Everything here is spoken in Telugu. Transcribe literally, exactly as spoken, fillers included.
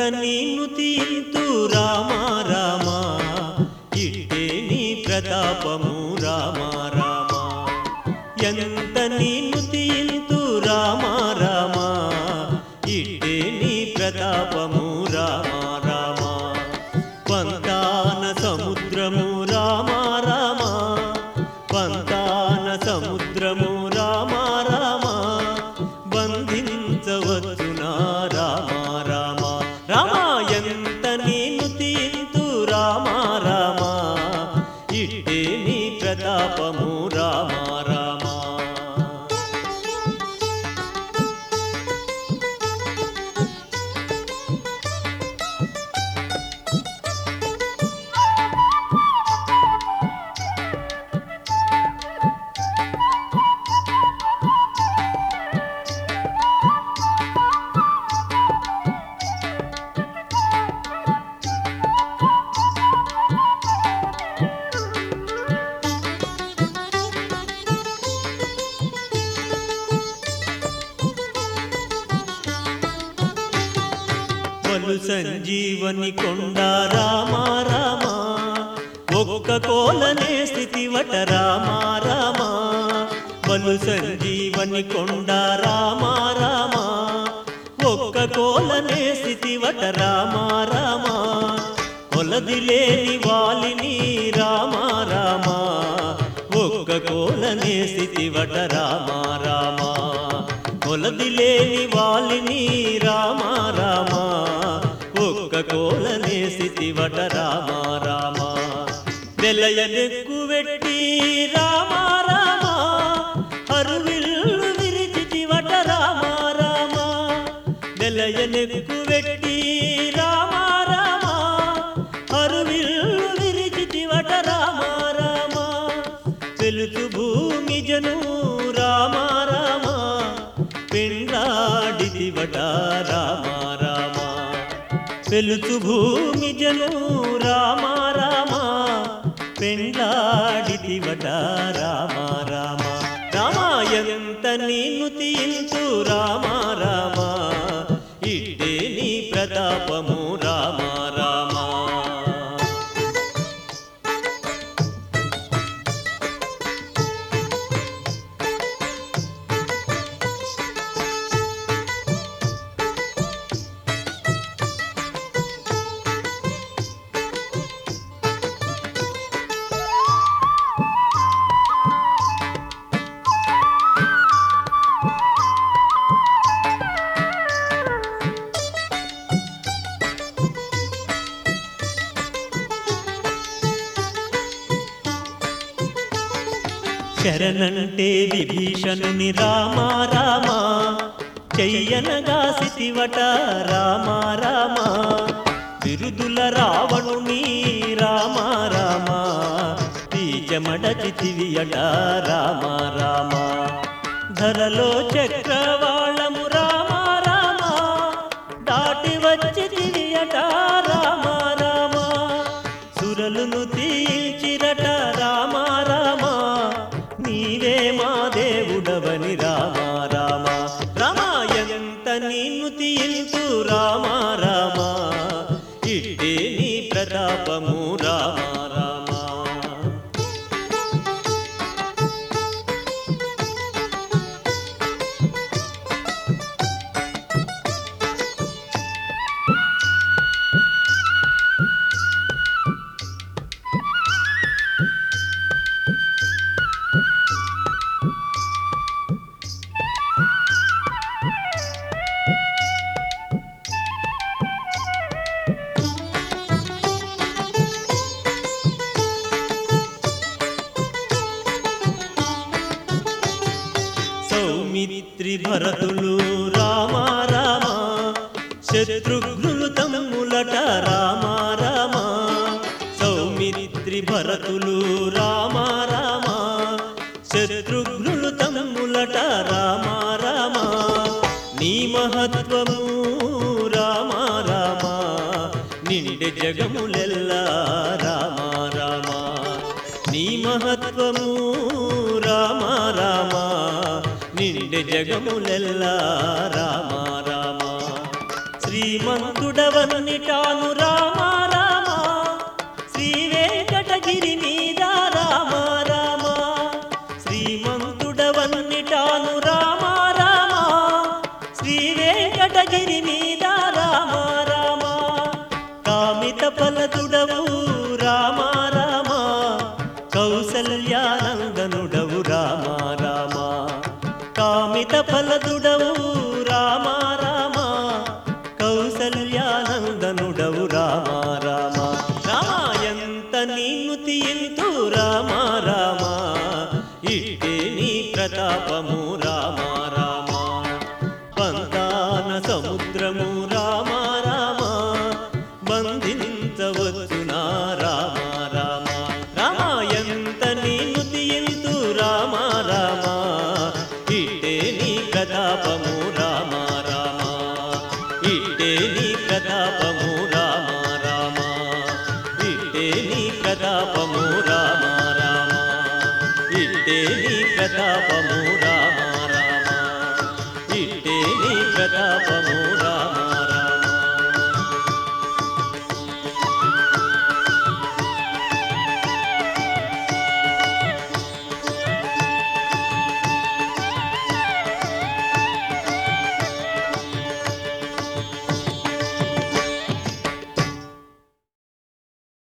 నిన్ను తీంతు రామ రామ ఇట్టే నీ ప్రతాపము రామ రామ ఎంత నిన్ను తీంతు రామ రామ ఇట్టే నీ ప్రతాపము రామ రామ పంతాన సముద్రము రామ రామ పంతాన సముద్రము రామ రామ బంధించవచ్చునా రామ రామ రామ ఎంత నిన్ను తీంతు రామ రామ ఇట్టే నీ ప్రతాపము రామ రామ బలు సంజీవని కొండ రామ రామ ఒక్క కోలనే స్థితివట రామ రామ బలు సంజీవని కొండ రామ రామ ఒక్క కోలనే స్థితివట రామ రామ కొలదిలేని వాలిని రామ రామ ఒక్క కోలనే స్థితివట రామ రామ కొలదిలేని వాలిని రామ రామ ఒక్క కోలనే స్థితివట రామ రామ వెలయనెక్కు వెట్టి రామ రామ అరువిల్లు విరిచితివట రామ రామ వెలయనెక్కు వెట్టి రామ రామ అరువిల్లు విరిచితివట రామ రామ వెలుతు భూమి జను రామ రామ పెండ్లాడితివట రామ రామ వెలుతు భూమి జను రామ రామ పెండ్లాడితివట రామ రామ రామ ఎంత నిన్ను తీంతు రామ రామ ఇట్టే నీ ప్రతాపము రామ రామ శరణంటే విభీషణుని రామ రామ చెయ్యనగా సితివట రామ రామ బిరుదుల రావణుని రామ రామ బీజమడచితివియట రామ రామ ధరలో చక్రవాళము రామ రామ దాటి వచ్చితివియట రామ రామ సురలును తీల్చిరట రామ రామ నీవే మా దేవుడవని రామ రామ రామ ఎంత నిన్ను తీంతు రామ రామ ఇట్టే నీ ప్రతాపము రామ రామ సౌమిత్రి భరతులు రామ రామ శత్రుఘ్నులు తమ్ములట రామ రామ సౌమిత్రి భరతులు రామ రామ శత్రుఘ్నులు తమ్ములట రామ రామ నీ మహత్వము రామ రామ నిండే జగములెల్లా రామ రామ నీ మహత్వము రామ రామ నిండే జగములెల్లా రామ రామ శ్రీమంతుడవన్నిటాను రామ రామ శ్రీ వెంకటగిరి మీద రామ రామ శ్రీమంతుడవన్నిటాను రామ రామ శ్రీ వెంకటగిరి మీద రామ రామ కామిత ఫలదుడవు రామ రామ కౌసల్యానందనుడవు రామ రామ కామిత ఫలదుడవు రామ రామ కౌసల్యానందనుడవు రామ రామ రామ ఎంత నిన్ను తీయింతు రామ రామ ఇట్టే నీ ప్రతాపము రామ రామ పంతాన సముద్రము రామ రామ బంధించవచ్చునా రామ రామ రామ ఎంత నిన్ను తీయింతు రామ రామ ఇట్టే నీ ప్రతాపము రామ రామ ఇట్టే నీ ప్రతాపము రామ రామ ఇట్టే నీ ప్రతాపము రామ రామ ఇట్టే నీ ప్రతాపము